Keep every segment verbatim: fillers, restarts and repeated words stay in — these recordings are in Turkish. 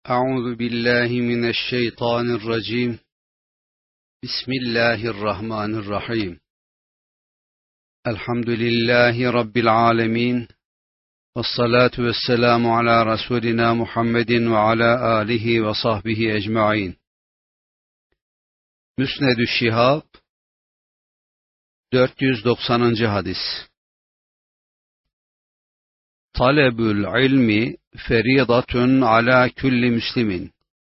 أعوذ بالله من الشيطان الرجيم. بسم الله الرحمن الرحيم. الحمد لله رب العالمين، والصلاة والسلام على رسولنا محمد وعلى آله وصحبه أجمعين. Müsned-ü Şihab dört yüz doksanıncı hadis. Talebül ilmi feridatun ala kulli müslimin.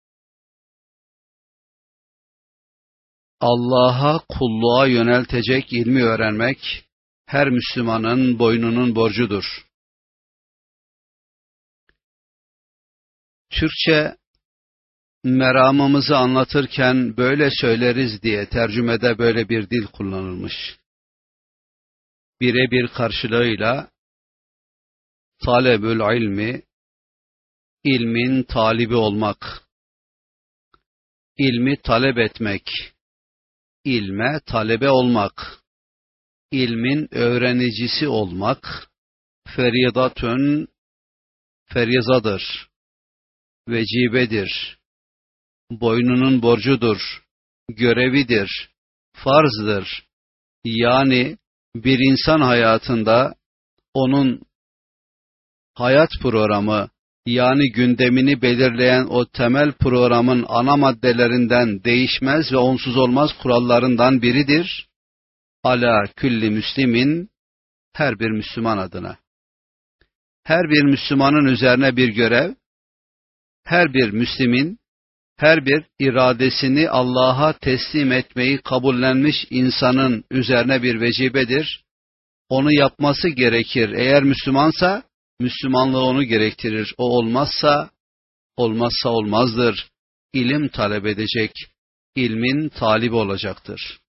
Allah'a kulluğa yöneltecek ilmi öğrenmek her Müslümanın boynunun borcudur. Türkçe meramımızı anlatırken böyle söyleriz diye tercümede böyle bir dil kullanılmış. Birebir karşılığıyla talebül ilmi, ilmin talibi olmak, ilmi talep etmek, ilme talebe olmak, ilmin öğrenicisi olmak, feridatun, ferizadır, vecibedir, boynunun borcudur, görevidir, farzdır. Yani bir insan hayatında onun hayat programı, yani gündemini belirleyen o temel programın ana maddelerinden değişmez ve onsuz olmaz kurallarından biridir. Ala külli müslimin, her bir Müslüman adına. Her bir Müslümanın üzerine bir görev, her bir Müslimin, her bir iradesini Allah'a teslim etmeyi kabullenmiş insanın üzerine bir vecibedir. Onu yapması gerekir. Eğer Müslümansa, Müslümanlığı onu gerektirir. O olmazsa, olmazsa olmazdır. İlim talep edecek, ilmin talibi olacaktır.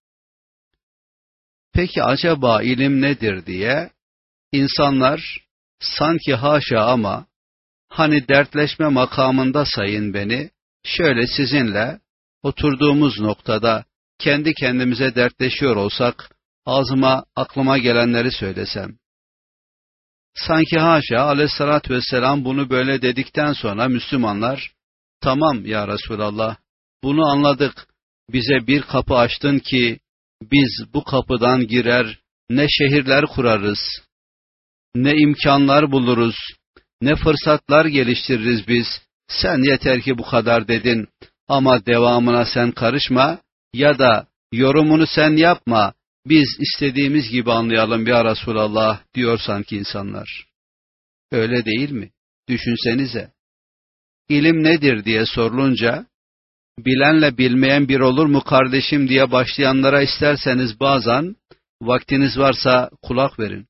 Peki acaba ilim nedir diye insanlar sanki haşa ama hani dertleşme makamında sayın beni, şöyle sizinle oturduğumuz noktada kendi kendimize dertleşiyor olsak, ağzıma aklıma gelenleri söylesem. Sanki haşa aleyhissalatü vesselam bunu böyle dedikten sonra Müslümanlar, tamam ya Resulallah, bunu anladık, bize bir kapı açtın ki biz bu kapıdan girer ne şehirler kurarız, ne imkanlar buluruz, ne fırsatlar geliştiririz biz, sen yeter ki bu kadar dedin ama devamına sen karışma ya da yorumunu sen yapma, biz istediğimiz gibi anlayalım ya Resulallah diyor sanki insanlar. Öyle değil mi? Düşünsenize. İlim nedir diye sorulunca, bilenle bilmeyen bir olur mu kardeşim diye başlayanlara isterseniz bazen, vaktiniz varsa kulak verin.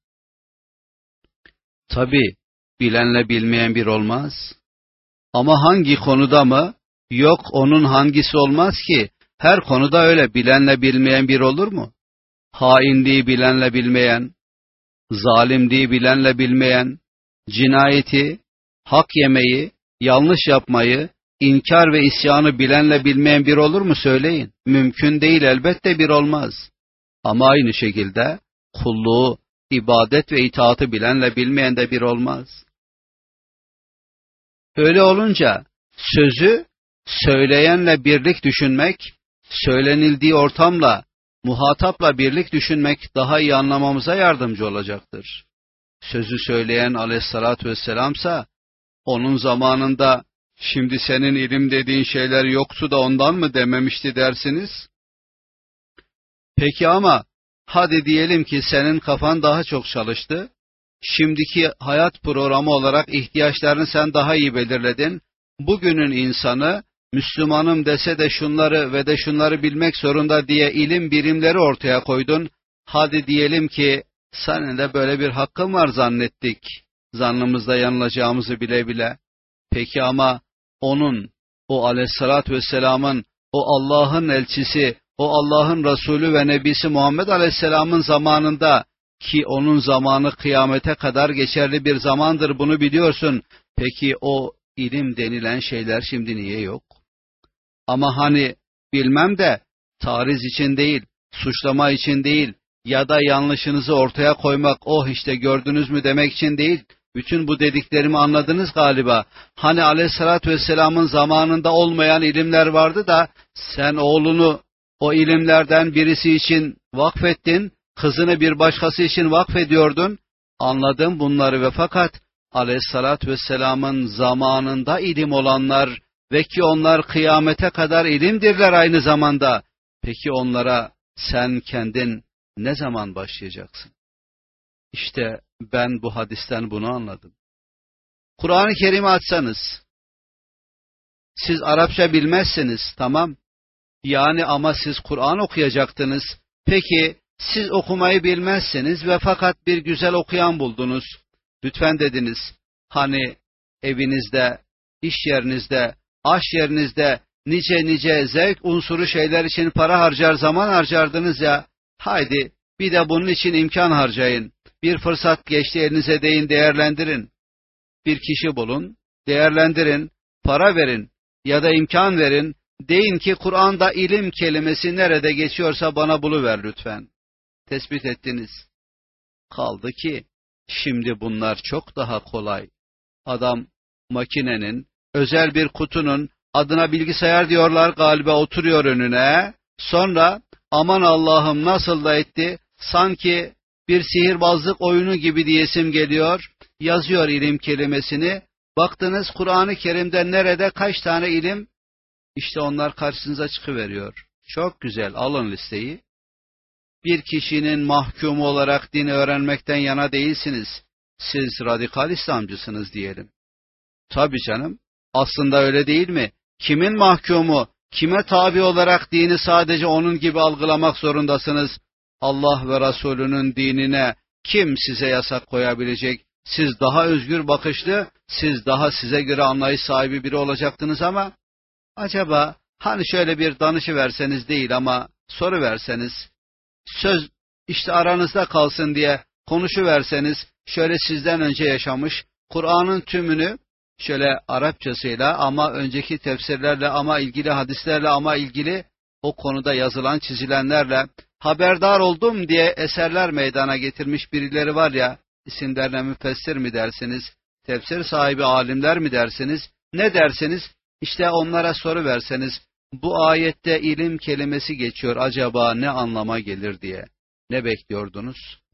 Tabii, bilenle bilmeyen bir olmaz. Ama hangi konuda mı? Yok, onun hangisi olmaz ki? Her konuda öyle bilenle bilmeyen bir olur mu? Hainliği bilenle bilmeyen, zalimliği bilenle bilmeyen, cinayeti, hak yemeyi, yanlış yapmayı, inkar ve isyanı bilenle bilmeyen bir olur mu söyleyin? Mümkün değil, elbette bir olmaz. Ama aynı şekilde kulluğu, ibadet ve itaatı bilenle bilmeyen de bir olmaz. Öyle olunca sözü söyleyenle birlik düşünmek, söylenildiği ortamla, muhatapla birlik düşünmek daha iyi anlamamıza yardımcı olacaktır. Sözü söyleyen aleyhissalatü vesselamsa, onun zamanında şimdi senin ilim dediğin şeyler yoktu da ondan mı dememişti dersiniz? Peki ama hadi diyelim ki senin kafan daha çok çalıştı, şimdiki hayat programı olarak ihtiyaçlarını sen daha iyi belirledin, bugünün insanı, Müslümanım dese de şunları ve de şunları bilmek zorunda diye ilim birimleri ortaya koydun. Hadi diyelim ki senin de böyle bir hakkın var zannettik. Zannımızda yanılacağımızı bile bile. Peki ama onun, o aleyhissalatü vesselamın, o Allah'ın elçisi, o Allah'ın Resulü ve Nebisi Muhammed aleyhisselamın zamanında ki onun zamanı kıyamete kadar geçerli bir zamandır, bunu biliyorsun. Peki o ilim denilen şeyler şimdi niye yok? Ama hani bilmem de tariz için değil, suçlama için değil ya da yanlışınızı ortaya koymak, oh işte gördünüz mü demek için değil, Bütün bu dediklerimi anladınız galiba. Hani Aleyhisselatü Vesselam'ın zamanında olmayan ilimler vardı da sen oğlunu o ilimlerden birisi için vakfettin, kızını bir başkası için vakfediyordun. Anladım bunları ve fakat Aleyhisselatü Vesselam'ın zamanında ilim olanlar ve ki onlar kıyamete kadar ilimdirler aynı zamanda. Peki onlara sen kendin ne zaman başlayacaksın? İşte ben bu hadisten bunu anladım. Kur'an-ı Kerim'i açsanız, siz Arapça bilmezsiniz, tamam. Yani ama siz Kur'an okuyacaktınız. Peki siz okumayı bilmezsiniz ve fakat bir güzel okuyan buldunuz. Lütfen dediniz, hani evinizde, iş yerinizde, aş yerinizde nice nice zevk unsuru şeyler için para harcar, zaman harcardınız ya, haydi bir de bunun için imkan harcayın. Bir fırsat geçti elinize, deyin, değerlendirin. Bir kişi bulun, değerlendirin, para verin ya da imkan verin. Deyin ki Kur'an'da ilim kelimesi nerede geçiyorsa bana buluver lütfen. Tespit ettiniz. Kaldı ki şimdi bunlar çok daha kolay. Adam makinenin, özel bir kutunun, adına bilgisayar diyorlar galiba, oturuyor önüne. Sonra aman Allah'ım nasıl da etti, sanki bir sihirbazlık oyunu gibi diyesim geliyor. Yazıyor ilim kelimesini. Baktınız Kur'an-ı Kerim'de nerede kaç tane ilim? İşte onlar karşınıza çıkıveriyor. Çok güzel, alın listeyi. Bir kişinin mahkumu olarak din öğrenmekten yana değilsiniz. Siz radikal İslamcısınız diyelim. Tabii canım, aslında öyle değil mi? Kimin mahkumu, kime tabi olarak dini sadece onun gibi algılamak zorundasınız? Allah ve Resulünün dinine kim size yasak koyabilecek? Siz daha özgür bakışlı, siz daha size göre anlayış sahibi biri olacaktınız ama acaba hani şöyle bir danışı verseniz değil ama soru verseniz, söz işte aranızda kalsın diye konuşu verseniz, şöyle sizden önce yaşamış, Kur'an'ın tümünü şöyle Arapçasıyla ama önceki tefsirlerle ama ilgili hadislerle ama ilgili o konuda yazılan çizilenlerle haberdar oldum diye eserler meydana getirmiş birileri var ya, isimlerine müfessir mi dersiniz, tefsir sahibi alimler mi dersiniz, ne dersiniz? İşte onlara soru verseniz, bu ayette ilim kelimesi geçiyor, acaba ne anlama gelir diye. Ne bekliyordunuz?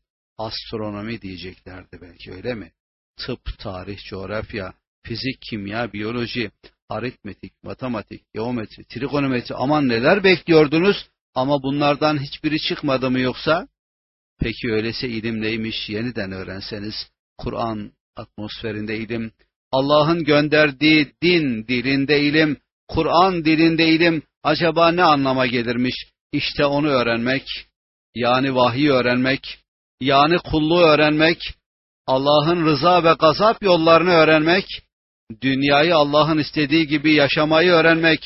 Astronomi diyeceklerdi belki, öyle mi? Tıp, tarih, coğrafya, fizik, kimya, biyoloji, aritmetik, matematik, geometri, trigonometri, aman neler bekliyordunuz ama bunlardan hiçbiri çıkmadı mı yoksa? Peki öyleyse ilim neymiş yeniden öğrenseniz, Kur'an atmosferinde ilim, Allah'ın gönderdiği din dilinde ilim, Kur'an dilinde ilim acaba ne anlama gelirmiş? İşte onu öğrenmek, yani vahyi öğrenmek, yani kulluğu öğrenmek, Allah'ın rıza ve gazap yollarını öğrenmek, dünyayı Allah'ın istediği gibi yaşamayı öğrenmek,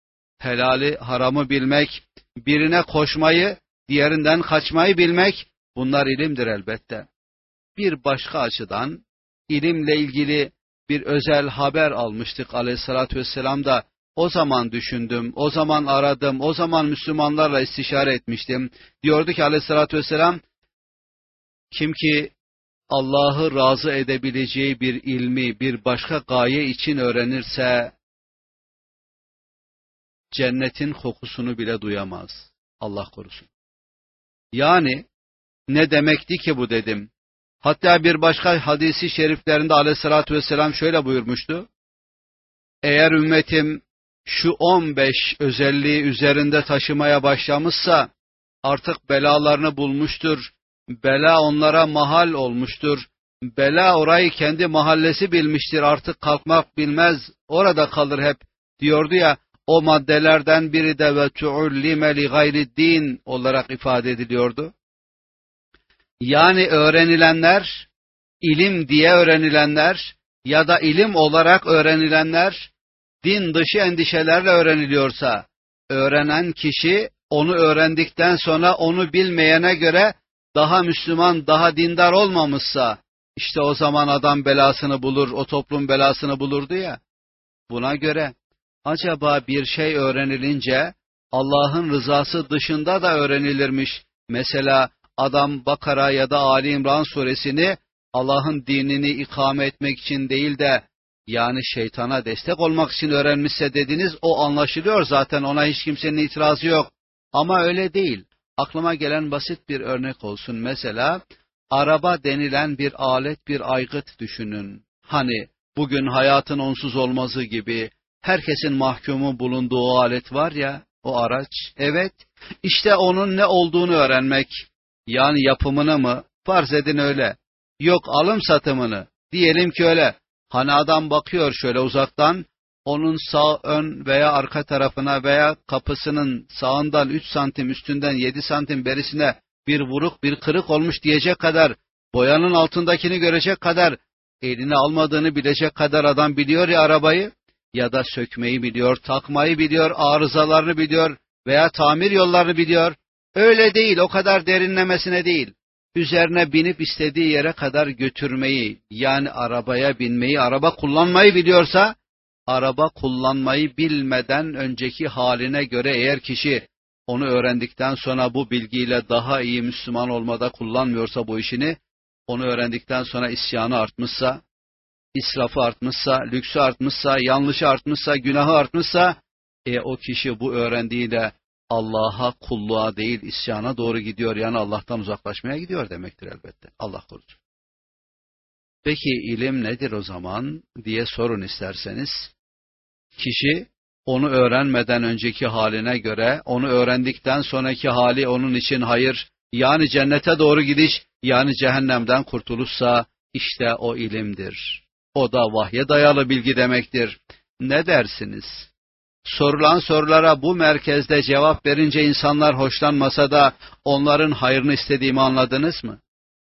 helali haramı bilmek, birine koşmayı, diğerinden kaçmayı bilmek, bunlar ilimdir elbette. Bir başka açıdan ilimle ilgili bir özel haber almıştık Aleyhisselatü Vesselam'da. O zaman düşündüm, o zaman aradım, o zaman Müslümanlarla istişare etmiştim. Diyordu ki Aleyhisselatü Vesselam, kim ki Allah'ı razı edebileceği bir ilmi bir başka gaye için öğrenirse, cennetin kokusunu bile duyamaz. Allah korusun. Yani ne demekti ki bu dedim. Hatta bir başka hadisi şeriflerinde Aleyhisselatü Vesselam şöyle buyurmuştu. Eğer ümmetim şu on beş özelliği üzerinde taşımaya başlamışsa, artık belalarını bulmuştur. Bela onlara mahal olmuştur. Bela orayı kendi mahallesi bilmiştir. Artık kalkmak bilmez. Orada kalır hep. Diyordu ya, o maddelerden biri de ve tu'ullime li gayriddin olarak ifade ediliyordu. Yani öğrenilenler, ilim diye öğrenilenler ya da ilim olarak öğrenilenler, din dışı endişelerle öğreniliyorsa, öğrenen kişi onu öğrendikten sonra onu bilmeyene göre daha Müslüman, daha dindar olmamışsa, işte o zaman adam belasını bulur, o toplum belasını bulurdu ya. Buna göre acaba bir şey öğrenilince Allah'ın rızası dışında da öğrenilirmiş. Mesela adam Bakara ya da Ali İmran suresini Allah'ın dinini ikame etmek için değil de yani şeytana destek olmak için öğrenmişse dediniz, o anlaşılıyor zaten, ona hiç kimsenin itirazı yok. Ama öyle değil. Aklıma gelen basit bir örnek olsun. Mesela araba denilen bir alet, bir aygıt düşünün. Hani bugün hayatın onsuz olmazı gibi herkesin mahkumu bulunduğu o alet var ya, o araç. Evet, işte onun ne olduğunu öğrenmek, yani yapımını mı, farz edin öyle. Yok alım satımını, diyelim ki öyle. Hani adam bakıyor şöyle uzaktan, onun sağ ön veya arka tarafına veya kapısının sağından üç santim, üstünden yedi santim berisine bir vuruk, bir kırık olmuş diyecek kadar, boyanın altındakini görecek kadar, eline almadığını bilecek kadar adam biliyor ya arabayı, ya da sökmeyi biliyor, takmayı biliyor, arızalarını biliyor veya tamir yollarını biliyor. Öyle değil, o kadar derinlemesine değil. Üzerine binip istediği yere kadar götürmeyi, yani arabaya binmeyi, araba kullanmayı biliyorsa, araba kullanmayı bilmeden önceki haline göre eğer kişi onu öğrendikten sonra bu bilgiyle daha iyi Müslüman olmada kullanmıyorsa bu işini, onu öğrendikten sonra isyanı artmışsa, israfı artmışsa, lüksü artmışsa, yanlışı artmışsa, günahı artmışsa, e, o kişi bu öğrendiğiyle Allah'a kulluğa değil isyana doğru gidiyor, yani Allah'tan uzaklaşmaya gidiyor demektir elbette. Allah korusun. Peki ilim nedir o zaman diye sorun isterseniz. Kişi onu öğrenmeden önceki haline göre, onu öğrendikten sonraki hali onun için hayır, yani cennete doğru gidiş, yani cehennemden kurtuluşsa işte o ilimdir. O da vahye dayalı bilgi demektir. Ne dersiniz? Sorulan sorulara bu merkezde cevap verince insanlar hoşlanmasa da onların hayrını istediğimi anladınız mı?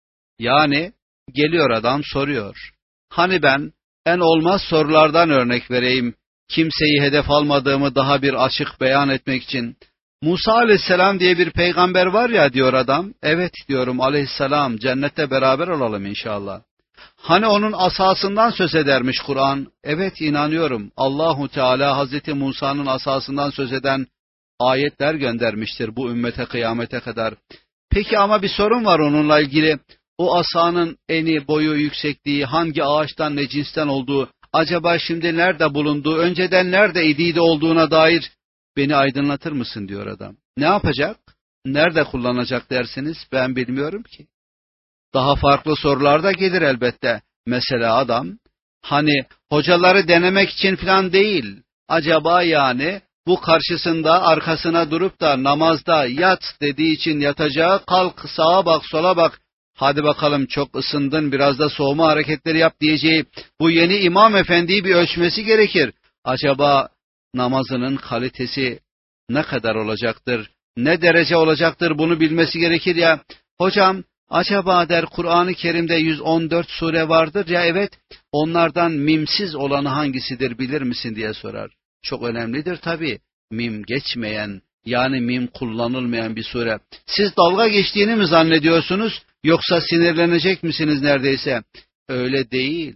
Yani geliyor adam soruyor. Hani ben en olmaz sorulardan örnek vereyim, kimseyi hedef almadığımı daha bir açık beyan etmek için. Musa aleyhisselam diye bir peygamber var ya diyor adam. Evet diyorum, aleyhisselam, cennette beraber olalım inşallah. Hani onun asasından söz edermiş Kur'an. Evet inanıyorum. Allahu Teala Hazreti Musa'nın asasından söz eden ayetler göndermiştir bu ümmete kıyamete kadar. Peki ama bir sorun var onunla ilgili. O asanın eni, boyu, yüksekliği, hangi ağaçtan, ne cinsten olduğu, acaba şimdi nerede bulunduğu, önceden nerede idiydi olduğuna dair beni aydınlatır mısın diyor adam. Ne yapacak? Nerede kullanacak dersiniz? Ben bilmiyorum ki. Daha farklı sorular da gelir elbette. Mesela adam, hani hocaları denemek için falan değil, acaba yani bu karşısında arkasına durup da namazda yat dediği için yatacağı, kalk sağa bak sola bak, hadi bakalım çok ısındın biraz da soğuma hareketleri yap diyeceği bu yeni imam efendiyi bir ölçmesi gerekir. Acaba namazının kalitesi ne kadar olacaktır, ne derece olacaktır bunu bilmesi gerekir ya. Hocam acaba der Kur'an-ı Kerim'de yüz on dört sure vardır ya, evet, onlardan mimsiz olanı hangisidir bilir misin diye sorar. Çok önemlidir tabii. Mim geçmeyen, yani mim kullanılmayan bir sure. Siz dalga geçtiğini mi zannediyorsunuz, yoksa sinirlenecek misiniz neredeyse? Öyle değil.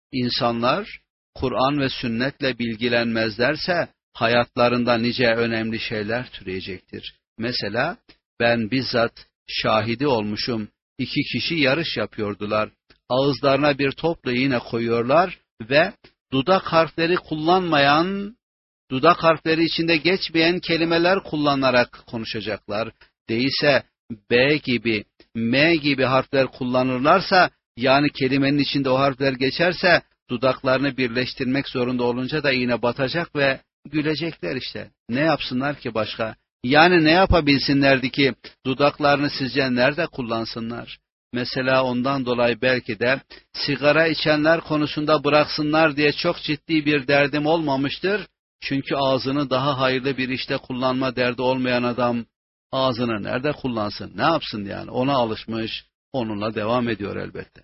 İnsanlar Kur'an ve sünnetle bilgilenmezlerse hayatlarında nice önemli şeyler türeyecektir. Mesela ben bizzat şahidi olmuşum. İki kişi yarış yapıyordular. Ağızlarına bir topla iğne koyuyorlar ve dudak harfleri kullanmayan, dudak harfleri içinde geçmeyen kelimeler kullanarak konuşacaklar. Değilse B gibi, M gibi harfler kullanırlarsa, yani kelimenin içinde o harfler geçerse, dudaklarını birleştirmek zorunda olunca da iğne batacak ve gülecekler işte. Ne yapsınlar ki başka? Yani ne yapabilsinlerdi ki dudaklarını sizce nerede kullansınlar? Mesela ondan dolayı belki de sigara içenler konusunda bıraksınlar diye çok ciddi bir derdim olmamıştır. Çünkü ağzını daha hayırlı bir işte kullanma derdi olmayan adam ağzını nerede kullansın? Ne yapsın yani? Ona alışmış, onunla devam ediyor elbette.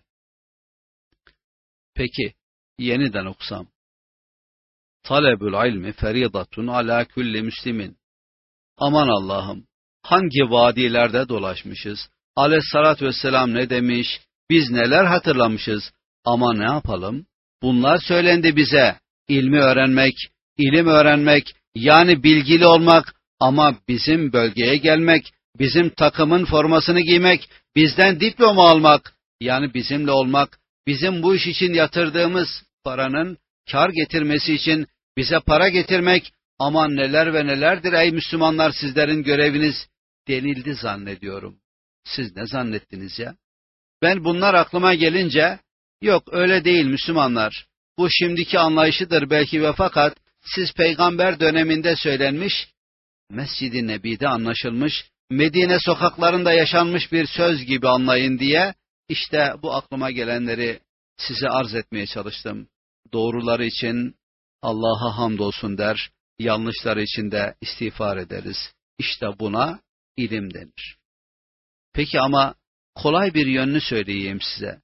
Peki, yeniden okusam. Talebül ilmi feridatun ala kulli müslimin. Aman Allah'ım, hangi vadilerde dolaşmışız? Aleyhissalatü vesselam ne demiş? Biz neler hatırlamışız? Ama ne yapalım? Bunlar söylendi bize. İlmi öğrenmek, ilim öğrenmek, yani bilgili olmak, ama bizim bölgeye gelmek, bizim takımın formasını giymek, bizden diploma almak, Yani bizimle olmak, bizim bu iş için yatırdığımız paranın kar getirmesi için bize para getirmek, aman neler ve nelerdir ey Müslümanlar sizlerin göreviniz denildi zannediyorum. Siz ne zannettiniz ya? Ben bunlar aklıma gelince, yok öyle değil Müslümanlar, bu şimdiki anlayışıdır belki ve fakat siz peygamber döneminde söylenmiş, Mescid-i Nebi'de anlaşılmış, Medine sokaklarında yaşanmış bir söz gibi anlayın diye, işte bu aklıma gelenleri size arz etmeye çalıştım. Doğruları için Allah'a hamdolsun der, yanlışları için de istiğfar ederiz. İşte buna ilim denir. Peki ama kolay bir yönünü söyleyeyim size.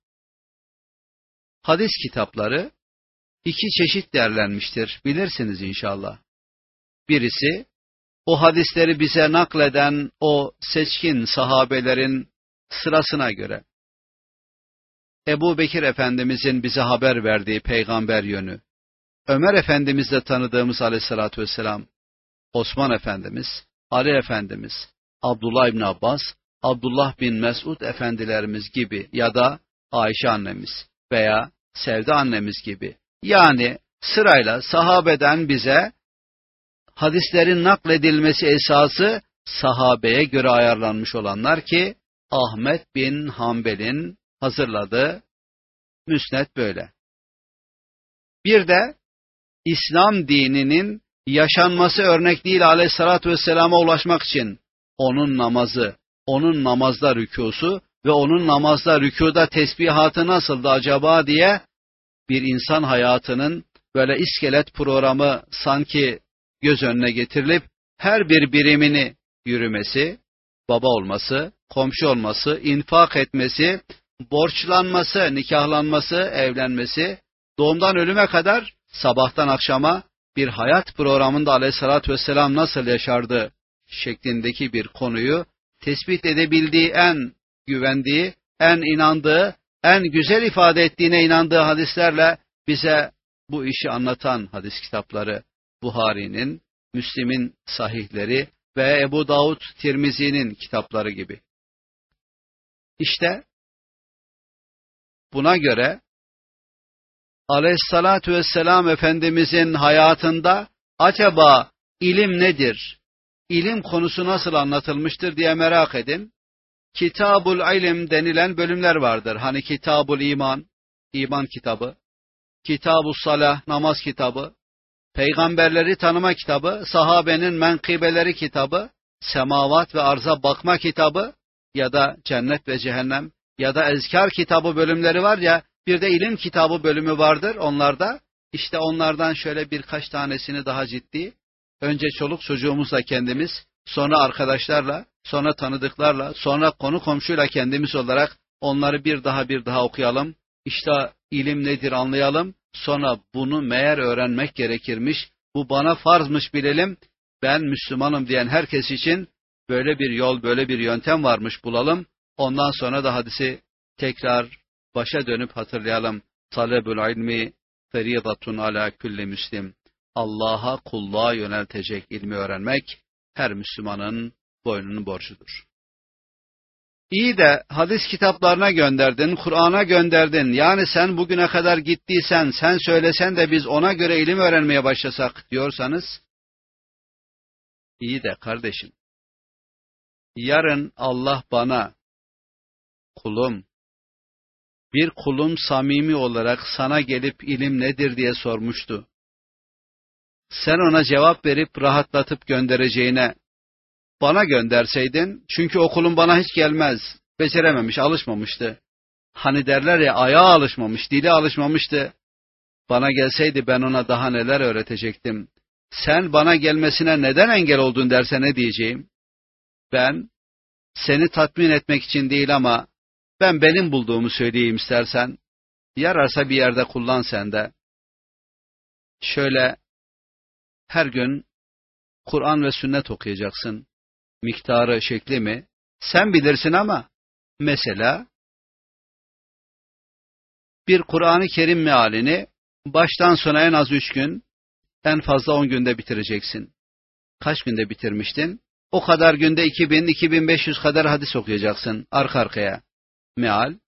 Hadis kitapları iki çeşit derlenmiştir, bilirsiniz inşallah. Birisi, o hadisleri bize nakleden o seçkin sahabelerin sırasına göre. Ebu Bekir Efendimizin bize haber verdiği peygamber yönü, Ömer Efendimiz'le tanıdığımız aleyhissalatü vesselam, Osman Efendimiz, Ali Efendimiz, Abdullah İbni Abbas, Abdullah bin Mesud efendilerimiz gibi ya da Ayşe annemiz veya Sevde annemiz gibi. Yani sırayla sahabeden bize hadislerin nakledilmesi esası sahabeye göre ayarlanmış olanlar ki Ahmet bin Hanbel'in hazırladığı müsned böyle. Bir de İslam dininin yaşanması örnek değil aleyhissalatü vesselama ulaşmak için onun namazı, onun namazda rükûsu ve onun namazda rükûda tesbihatı nasıldı acaba diye bir insan hayatının böyle iskelet programı sanki göz önüne getirilip her bir birimini yürümesi, baba olması, komşu olması, infak etmesi, borçlanması, nikahlanması, evlenmesi, doğumdan ölüme kadar sabahtan akşama bir hayat programında aleyhissalatü vesselam nasıl yaşardı şeklindeki bir konuyu tespit edebildiği, en güvendiği, en inandığı, en güzel ifade ettiğine inandığı hadislerle bize bu işi anlatan hadis kitapları, Buhari'nin, Müslim'in sahihleri ve Ebu Davud Tirmizi'nin kitapları gibi. İşte buna göre aleyhissalatü vesselam Efendimizin hayatında acaba ilim nedir, ilim konusu nasıl anlatılmıştır diye merak edin. Kitabul İlim denilen bölümler vardır. Hani Kitabul İman, iman kitabı, Kitabus Salah, namaz kitabı, Peygamberleri tanıma kitabı, sahabenin menkıbeleri kitabı, semavat ve arza bakma kitabı ya da cennet ve cehennem ya da ezkar kitabı bölümleri var ya, bir de ilim kitabı bölümü vardır onlarda. İşte onlardan şöyle birkaç tanesini daha ciddi, önce çoluk çocuğumuzla kendimiz, sonra arkadaşlarla, sonra tanıdıklarla, sonra konu komşuyla kendimiz olarak onları bir daha bir daha okuyalım. İşte ilim nedir anlayalım. Sonra bunu meğer öğrenmek gerekirmiş. Bu bana farzmış bilelim. Ben Müslümanım diyen herkes için böyle bir yol, böyle bir yöntem varmış bulalım. Ondan sonra da hadisi tekrar başa dönüp hatırlayalım. Talebul ilmi feridatun ala kulli müslim. Allah'a kulluğa yöneltecek ilmi öğrenmek her Müslümanın boynunun borcudur. İyi de hadis kitaplarına gönderdin, Kur'an'a gönderdin. Yani sen bugüne kadar gittiysen, sen söylesen de biz ona göre ilim öğrenmeye başlasak diyorsanız, iyi de kardeşim, yarın Allah bana, kulum, bir kulum samimi olarak sana gelip ilim nedir diye sormuştu. Sen ona cevap verip rahatlatıp göndereceğine, bana gönderseydin, çünkü o kulum bana hiç gelmez, becerememiş, alışmamıştı. Hani derler ya, ayağa alışmamış, dili alışmamıştı. Bana gelseydi ben ona daha neler öğretecektim. Sen bana gelmesine neden engel oldun derse ne diyeceğim? Ben, seni tatmin etmek için değil ama, ben benim bulduğumu söyleyeyim istersen, yararsa bir yerde kullan sen de. Şöyle, her gün Kur'an ve sünnet okuyacaksın. Miktarı, şekli mi? Sen bilirsin ama, mesela, bir Kur'an-ı Kerim mealini, baştan sona en az üç gün, en fazla on günde bitireceksin. Kaç günde bitirmiştin? O kadar günde iki bin, iki bin beş yüz kadar hadis okuyacaksın, arka arkaya. Meal,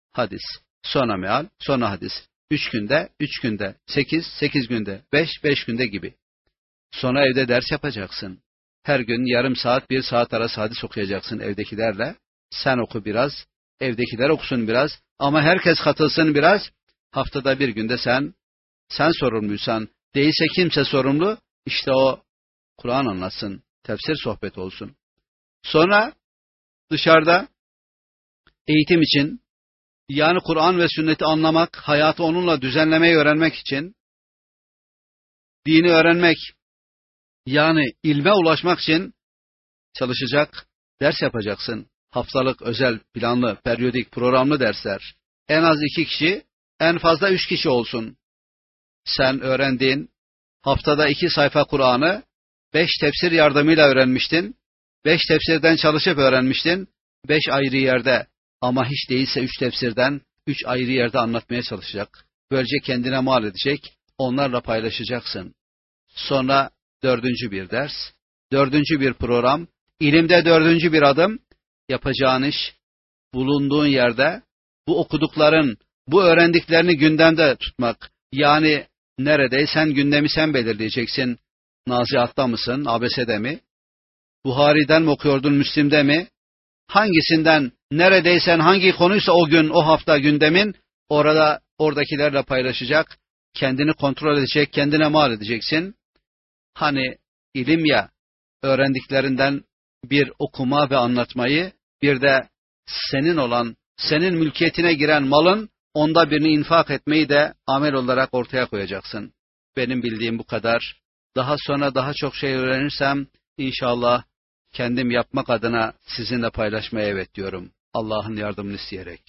hadis. Sonra meal, sonra hadis. Üç günde, üç günde, sekiz, sekiz günde, beş, beş günde gibi. Sonra evde ders yapacaksın. Her gün yarım saat, bir saat arası hadis okuyacaksın evdekilerle. Sen oku biraz, evdekiler okusun biraz. Ama herkes katılsın biraz. Haftada bir günde sen, sen sorumluysan, değilse kimse sorumlu, işte o Kur'an anlatsın, tefsir sohbet olsun. Sonra dışarıda eğitim için, yani Kur'an ve sünneti anlamak, hayatı onunla düzenlemeyi öğrenmek için, dini öğrenmek, yani ilme ulaşmak için çalışacak, ders yapacaksın. Haftalık, özel, planlı, periyodik, programlı dersler. En az iki kişi, en fazla üç kişi olsun. Sen öğrendiğin haftada iki sayfa Kur'an'ı beş tefsir yardımıyla öğrenmiştin. Beş tefsirden çalışıp öğrenmiştin. Beş ayrı yerde, ama hiç değilse üç tefsirden üç ayrı yerde anlatmaya çalışacak. Böylece kendine mal edecek, onlarla paylaşacaksın. Sonra dördüncü bir ders, dördüncü bir program, ilimde dördüncü bir adım, yapacağın iş, bulunduğun yerde bu okudukların, bu öğrendiklerini gündemde tutmak. Yani neredeysen gündemi sen belirleyeceksin. Nazihat'ta mısın, Abese'de mi? Buhari'den mi okuyordun, Müslim'de mi? Hangisinden, neredeysen hangi konuysa o gün, o hafta gündemin, orada oradakilerle paylaşacak, kendini kontrol edecek, kendine mal edeceksin. Hani ilim ya, öğrendiklerinden bir okuma ve anlatmayı, bir de senin olan, senin mülkiyetine giren malın onda birini infak etmeyi de amel olarak ortaya koyacaksın. Benim bildiğim bu kadar. Daha sonra daha çok şey öğrenirsem inşallah kendim yapmak adına sizinle paylaşmaya evet diyorum. Allah'ın yardımını isteyerek.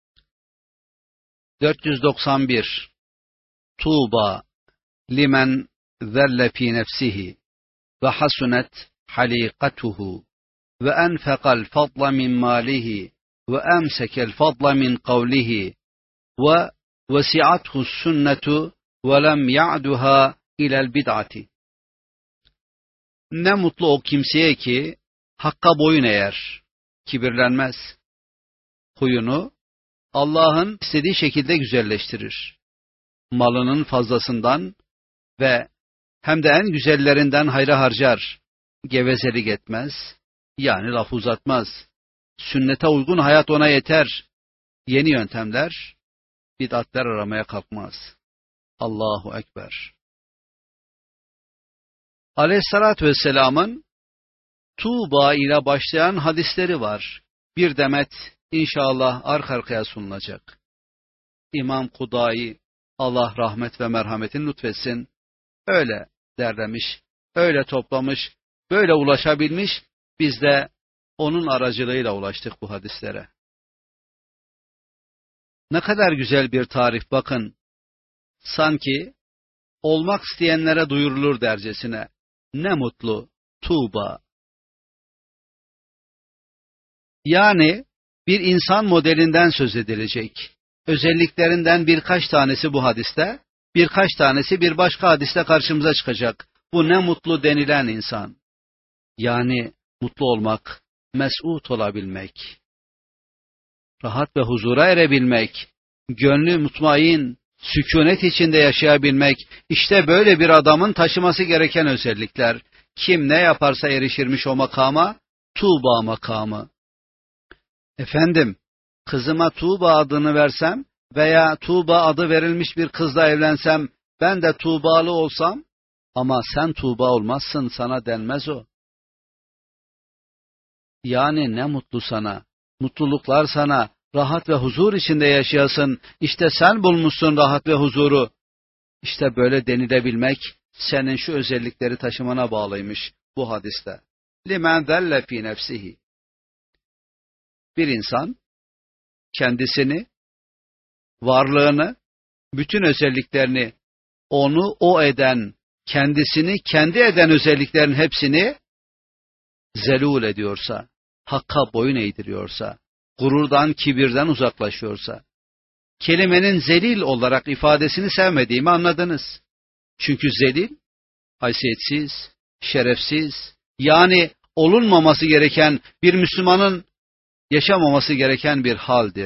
dört yüz doksan bir. Tuğba limen zelle fi nefsihi ve hasunet halikatuhu ve enfekal fadla min malihi ve emsekel fadla min kavlihi ve vesi'athu sünnetu ve lem ya'duha ilel bid'ati. Ne mutlu o kimseye ki hakka boyun eğer, kibirlenmez. Huyunu Allah'ın istediği şekilde güzelleştirir. Malının fazlasından ve hem de en güzellerinden hayra harcar. Gevezelik etmez, yani laf uzatmaz. Sünnete uygun hayat ona yeter. Yeni yöntemler, bid'atler aramaya kalkmaz. Allahu Ekber. Aleyhissalatü Vesselam'ın Tuğba ile başlayan hadisleri var. Bir demet inşallah arka arkaya sunulacak. İmam Kudai, Allah rahmet ve merhametini lütfetsin, öyle derlemiş, öyle toplamış, böyle ulaşabilmiş, biz de onun aracılığıyla ulaştık bu hadislere. Ne kadar güzel bir tarif bakın. Sanki olmak isteyenlere duyurulur dercesine. Ne mutlu, Tuğba. Yani bir insan modelinden söz edilecek. Özelliklerinden birkaç tanesi bu hadiste, birkaç tanesi bir başka hadiste karşımıza çıkacak. Bu ne mutlu denilen insan. Yani mutlu olmak, mesut olabilmek, rahat ve huzura erebilmek, gönlü mutmain, sükunet içinde yaşayabilmek, işte böyle bir adamın taşıması gereken özellikler. Kim ne yaparsa erişirmiş o makama, Tuğba makamı. Efendim, kızıma Tuğba adını versem veya Tuğba adı verilmiş bir kızla evlensem, ben de Tuğbalı olsam, ama sen Tuğba olmazsın, sana denmez o. Yani ne mutlu sana, mutluluklar sana, rahat ve huzur içinde yaşayasın, işte sen bulmuşsun rahat ve huzuru. İşte böyle denilebilmek, senin şu özellikleri taşımana bağlıymış bu hadiste. Limen zelle fi nefsihi. Bir insan, kendisini, varlığını, bütün özelliklerini, onu o eden, kendisini kendi eden özelliklerin hepsini zelul ediyorsa, hakka boyun eğdiriyorsa, gururdan, kibirden uzaklaşıyorsa, kelimenin zelil olarak ifadesini sevmediğimi anladınız. Çünkü zelil, haysiyetsiz, şerefsiz, yani olunmaması gereken, bir Müslümanın yaşamaması gereken bir haldir.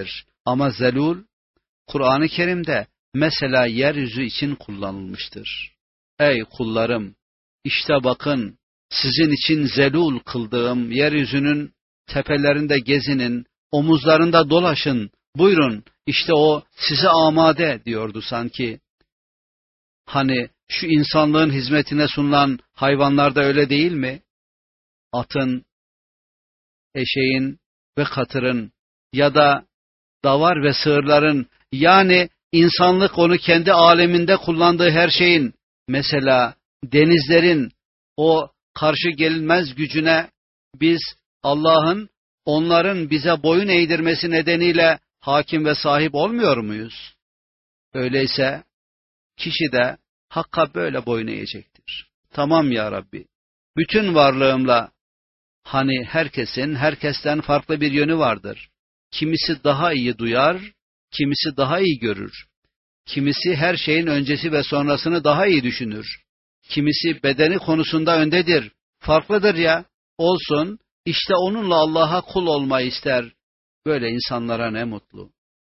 Ama zelul, Kur'an-ı Kerim'de mesela yeryüzü için kullanılmıştır. Ey kullarım, işte bakın, sizin için zelul kıldığım yeryüzünün tepelerinde gezinin, omuzlarında dolaşın, buyurun, işte o size amade diyordu sanki. Hani şu insanlığın hizmetine sunulan hayvanlar da öyle değil mi? Atın, eşeğin ve katırın ya da davar ve sığırların, yani insanlık onu kendi aleminde kullandığı her şeyin, mesela denizlerin o karşı gelinmez gücüne biz Allah'ın onların bize boyun eğdirmesi nedeniyle hakim ve sahip olmuyor muyuz? Öyleyse kişi de Hakk'a böyle boyun eğecektir. Tamam ya Rabbi, bütün varlığımla, hani herkesin herkesten farklı bir yönü vardır. Kimisi daha iyi duyar, kimisi daha iyi görür. Kimisi her şeyin öncesi ve sonrasını daha iyi düşünür. Kimisi bedeni konusunda öndedir. Farklıdır ya, olsun, işte onunla Allah'a kul olmayı ister. Böyle insanlara ne mutlu.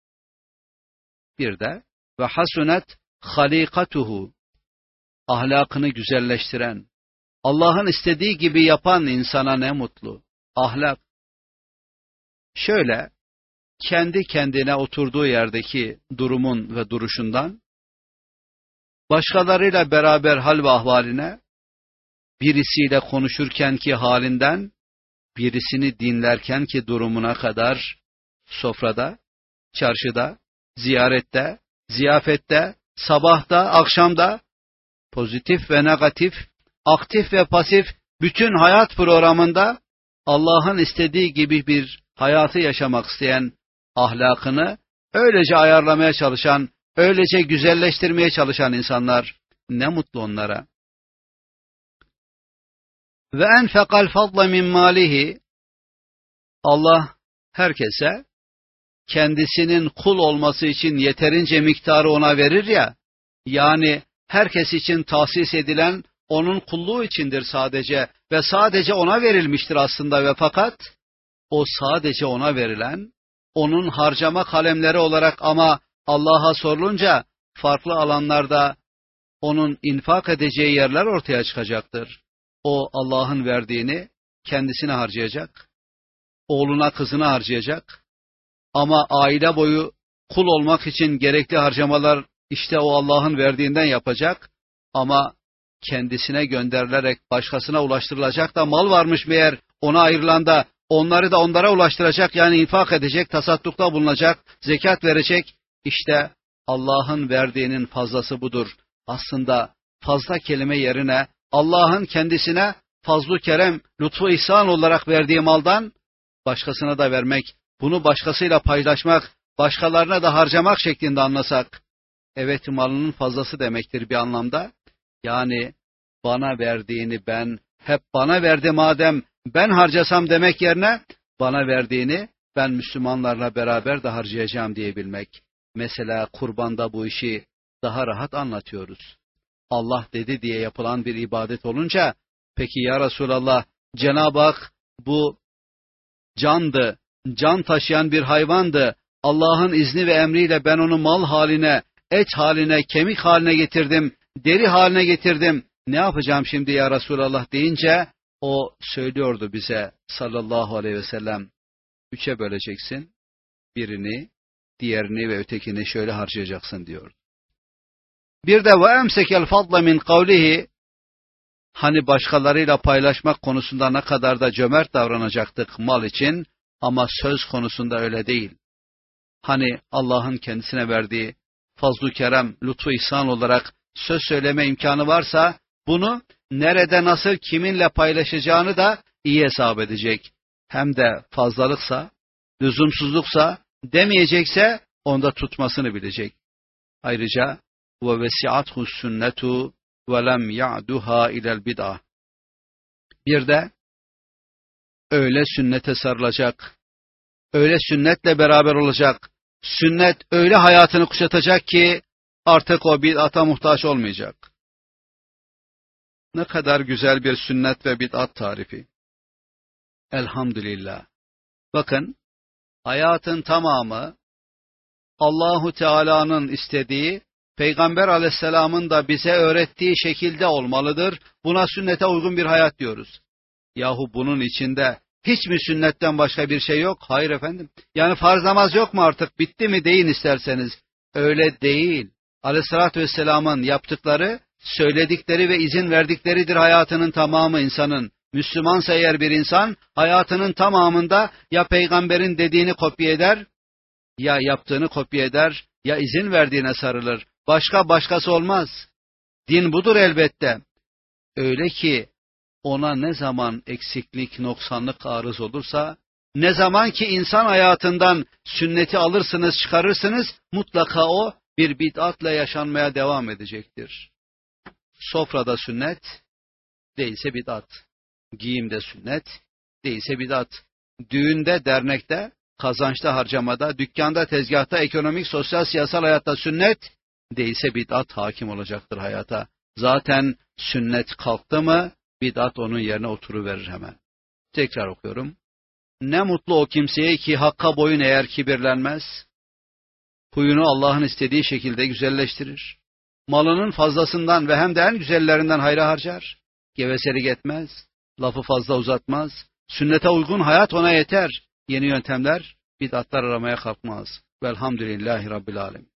Bir de ve hasunet halikatuhu, ahlakını güzelleştiren, Allah'ın istediği gibi yapan insana ne mutlu. Ahlak. Şöyle, kendi kendine oturduğu yerdeki durumun ve duruşundan, başkalarıyla beraber hal ve ahvaline, birisiyle konuşurkenki halinden, birisini dinlerkenki durumuna kadar, sofrada, çarşıda, ziyarette, ziyafette, sabahta, akşamda, pozitif ve negatif, aktif ve pasif, bütün hayat programında Allah'ın istediği gibi bir hayatı yaşamak isteyen, ahlakını öylece ayarlamaya çalışan, öylece güzelleştirmeye çalışan insanlar, ne mutlu onlara. Ve enfekal fadla min malihi, Allah herkese kendisinin kul olması için yeterince miktarı ona verir ya, yani herkes için tahsis edilen onun kulluğu içindir sadece ve sadece ona verilmiştir aslında ve fakat o sadece ona verilen, onun harcama kalemleri olarak ama Allah'a sorulunca farklı alanlarda onun infak edeceği yerler ortaya çıkacaktır. O Allah'ın verdiğini kendisine harcayacak, oğluna kızına harcayacak ama aile boyu kul olmak için gerekli harcamalar işte o Allah'ın verdiğinden yapacak ama kendisine gönderilerek başkasına ulaştırılacak da mal varmış meğer ona ayrılan da onları da onlara ulaştıracak, yani infak edecek, tasaddukta bulunacak, zekat verecek. İşte Allah'ın verdiğinin fazlası budur. Aslında fazla kelime yerine Allah'ın kendisine fazlu kerem, lütfu ihsan olarak verdiği maldan başkasına da vermek, bunu başkasıyla paylaşmak, başkalarına da harcamak şeklinde anlasak, evet malının fazlası demektir bir anlamda. Yani bana verdiğini ben, hep bana verdi madem ben harcasam demek yerine bana verdiğini ben Müslümanlarla beraber de harcayacağım diyebilmek. Mesela kurbanda bu işi daha rahat anlatıyoruz. Allah dedi diye yapılan bir ibadet olunca, peki ya Resulallah, Cenab-ı Hak bu candı, can taşıyan bir hayvandı, Allah'ın izni ve emriyle ben onu mal haline, et haline, kemik haline getirdim, deri haline getirdim, ne yapacağım şimdi ya Resulallah deyince, o söylüyordu bize sallallahu aleyhi ve sellem, üçe böleceksin, birini, diğerini ve ötekini şöyle harcayacaksın diyor. Bir de ve emsekel fadla min kavlihi, hani başkalarıyla paylaşmak konusunda ne kadar da cömert davranacaktık mal için ama söz konusunda öyle değil. Hani Allah'ın kendisine verdiği fazl-ı kerem, lütfu ihsan olarak söz söyleme imkanı varsa bunu nerede, nasıl, kiminle paylaşacağını da iyi hesap edecek. Hem de fazlalıksa, lüzumsuzluksa, demeyecekse onda tutmasını bilecek. Ayrıca ve vesi'athu sünnetu ve lem ya'duha ilel bid'ah. Bir de öyle sünnete sarılacak, öyle sünnetle beraber olacak, sünnet öyle hayatını kuşatacak ki artık o bid'ata muhtaç olmayacak. Ne kadar güzel bir sünnet ve bid'at tarifi. Elhamdülillah. Bakın, hayatın tamamı Allahu Teala'nın istediği, Peygamber Aleyhisselam'ın da bize öğrettiği şekilde olmalıdır. Buna sünnete uygun bir hayat diyoruz. Yahu bunun içinde hiç mi sünnetten başka bir şey yok? Hayır efendim. Yani farz namaz yok mu artık? Bitti mi deyin isterseniz. Öyle değil. Aleyhissalatü Vesselam'ın yaptıkları, söyledikleri ve izin verdikleridir hayatının tamamı insanın. Müslümansa eğer bir insan, hayatının tamamında ya peygamberin dediğini kopya eder, ya yaptığını kopya eder, ya izin verdiğine sarılır. Başka başkası olmaz. Din budur elbette. Öyle ki ona ne zaman eksiklik, noksanlık arız olursa, ne zaman ki insan hayatından sünneti alırsınız, çıkarırsınız, mutlaka o bir bid'atla yaşanmaya devam edecektir. Sofrada sünnet, değilse bid'at. Giyimde sünnet, değilse bid'at. Düğünde, dernekte, kazançta, harcamada, dükkanda, tezgahta, ekonomik, sosyal, siyasal hayatta sünnet, değilse bid'at hakim olacaktır hayata. Zaten sünnet kalktı mı, bid'at onun yerine oturuverir hemen. Tekrar okuyorum. Ne mutlu o kimseye ki hakka boyun eğer kibirlenmez, huyunu Allah'ın istediği şekilde güzelleştirir. Malının fazlasından ve hem de en güzellerinden hayra harcar. Gevezelik etmez, lafı fazla uzatmaz. Sünnete uygun hayat ona yeter. Yeni yöntemler, bid'atlar aramaya kalkmaz. Velhamdülillahi Rabbil Alemin.